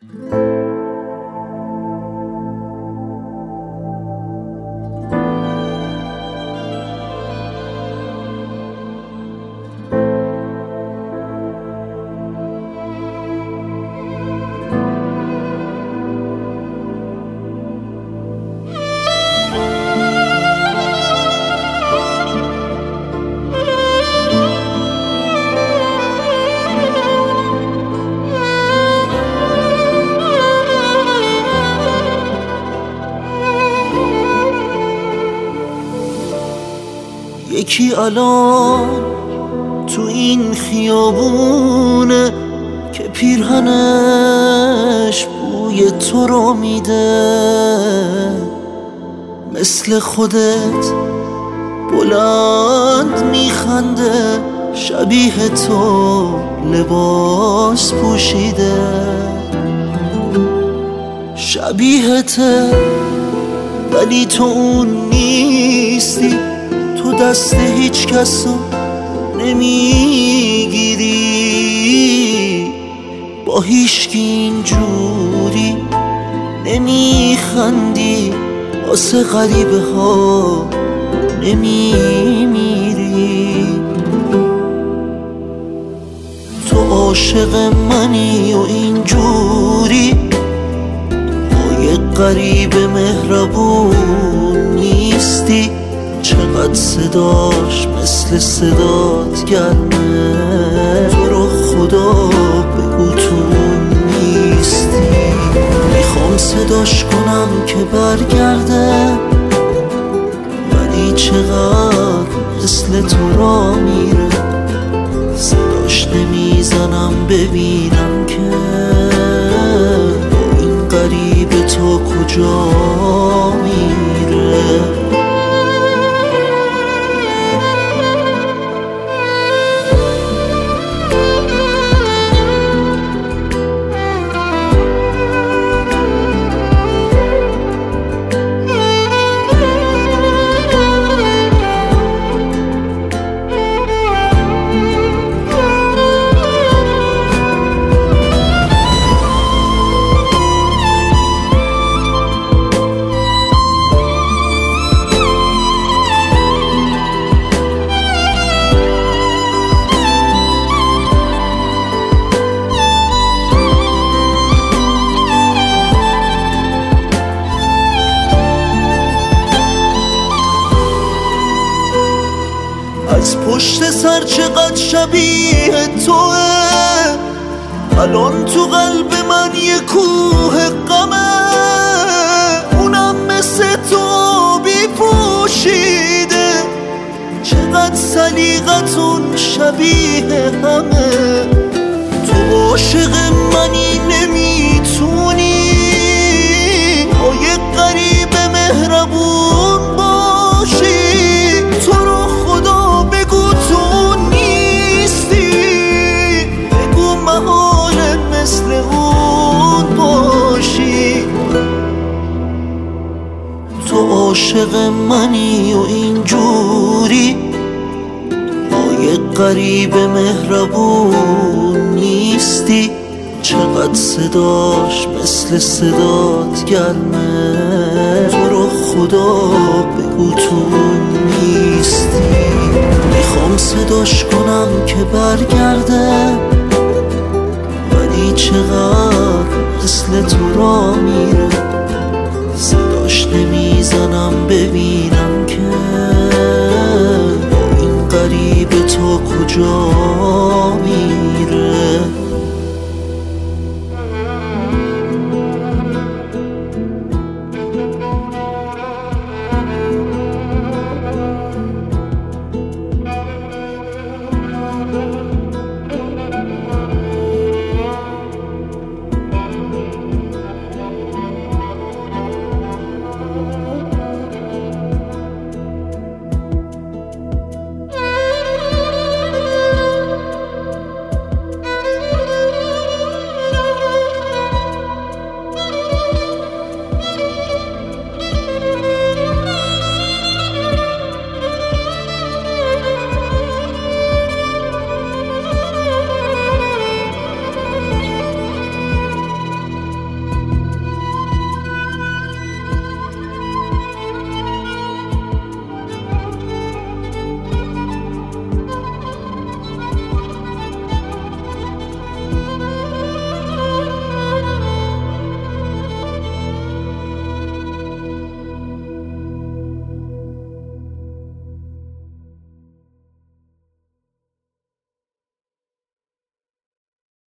یکی الان تو این خیابونه که پیرهنش بوی تو رو میده، مثل خودت بلند میخنده، شبیه تو لباس پوشیده، شبیهته ولی تو اون نیستی، تو دست هیچ کس رو نمیگیری، با هیچکی اینجوری نمیخندی، واسه غریبه ها نمیمیری. تو عاشق منی و اینجوری با یه غریب مهربون نیستی، چقدر صداش مثل صدات گرمه، تو رو خدا بگو تو نیستی. میخوام صداش کنم که برگرده، ولی چقدر مثل تو را میره، صداش نمیزنم ببینم که این غریب تو کجا میره. از پشت سر چقدر شبیه توه، الان تو قلب من یه کوه غمه، اونم مثل تو بی پوشیده، چقدر سلیقتون شبیه همه. تو عاشق منی نمیتونی با یه غریب مهربون باشی، تو رو خدا بگو تو نیستی، بگو محاله مثل اون باشی. تو عاشق منی و اینجوری با یه غریب مهربون نیستی، چقدر صداش مثل صدات گرمه، تو رو خدا بگو تو نیستی. میخوام صداش کنم که برگرده، ولی چقدر مثل تو را میره، صداش نمیزنم ببینم که این غریب تو کجا میره.